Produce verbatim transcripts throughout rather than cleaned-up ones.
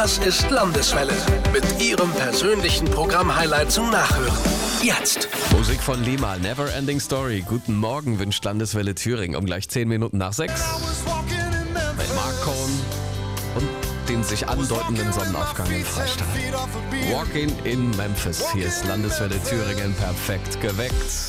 Das ist Landeswelle mit Ihrem persönlichen Programm-Highlight zum Nachhören. Jetzt. Musik von Lima, Never Ending Story. Guten Morgen wünscht Landeswelle Thüringen um gleich zehn Minuten nach sechs. Mit Mark Cohn und den sich andeutenden Sonnenaufgang im Freistaat. Walking in Memphis. Hier ist Landeswelle Thüringen perfekt geweckt.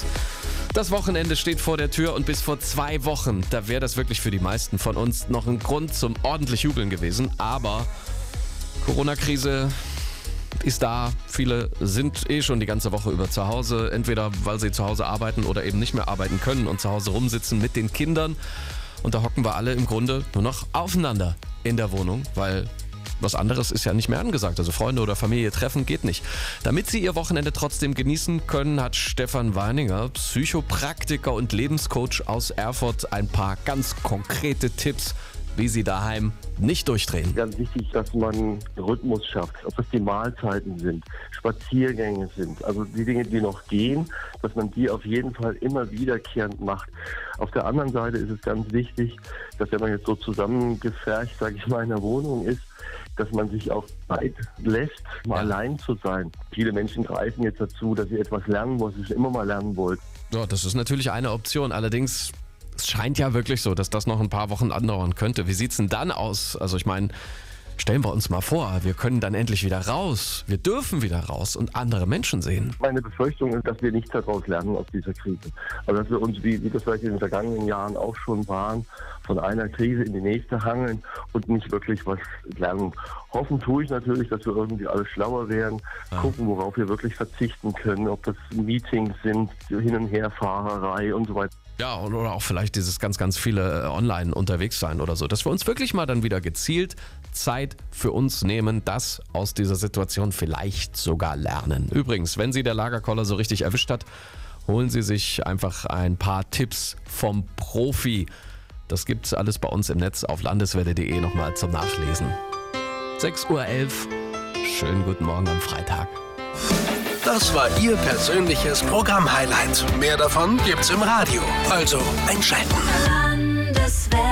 Das Wochenende steht vor der Tür und bis vor zwei Wochen, da wäre das wirklich für die meisten von uns noch ein Grund zum ordentlich Jubeln gewesen. Aber Corona-Krise ist da. Viele sind eh schon die ganze Woche über zu Hause, entweder weil sie zu Hause arbeiten oder eben nicht mehr arbeiten können und zu Hause rumsitzen mit den Kindern. Und da hocken wir alle im Grunde nur noch aufeinander in der Wohnung, weil was anderes ist ja nicht mehr angesagt. Also Freunde oder Familie treffen geht nicht. Damit Sie Ihr Wochenende trotzdem genießen können, hat Stefan Weininger, Psychopraktiker und Lebenscoach aus Erfurt, ein paar ganz konkrete Tipps, wie Sie daheim nicht durchdrehen. Ganz wichtig, dass man einen Rhythmus schafft, ob das die Mahlzeiten sind, Spaziergänge sind, also die Dinge, die noch gehen, dass man die auf jeden Fall immer wiederkehrend macht. Auf der anderen Seite ist es ganz wichtig, dass wenn man jetzt so zusammengefercht, sage ich mal, in der Wohnung ist, dass man sich auch Zeit lässt, mal ja. allein zu sein. Viele Menschen greifen jetzt dazu, dass sie etwas lernen, was sie schon immer mal lernen wollten. Ja, das ist natürlich eine Option. Allerdings, es scheint ja wirklich so, dass das noch ein paar Wochen andauern könnte. Wie sieht's denn dann aus? Also ich meine, stellen wir uns mal vor, wir können dann endlich wieder raus. Wir dürfen wieder raus und andere Menschen sehen. Meine Befürchtung ist, dass wir nichts daraus lernen aus dieser Krise. Also dass wir uns, wie, wie das vielleicht in den vergangenen Jahren auch schon waren, von einer Krise in die nächste hangeln und nicht wirklich was lernen. Hoffen tue ich natürlich, dass wir irgendwie alle schlauer werden, ja. gucken, worauf wir wirklich verzichten können, ob das Meetings sind, Hin- und Herfahrerei und so weiter. Ja, oder auch vielleicht dieses ganz, ganz viele äh, online unterwegs sein oder so, dass wir uns wirklich mal dann wieder gezielt Zeit für uns nehmen, das aus dieser Situation vielleicht sogar lernen. Übrigens, wenn Sie der Lagerkoller so richtig erwischt hat, holen Sie sich einfach ein paar Tipps vom Profi. Das gibt's alles bei uns im Netz auf landeswelle punkt de nochmal zum Nachlesen. sechs Uhr elf. Schönen guten Morgen am Freitag. Das war Ihr persönliches Programm-Highlight. Mehr davon gibt's im Radio. Also einschalten. Landeswelle.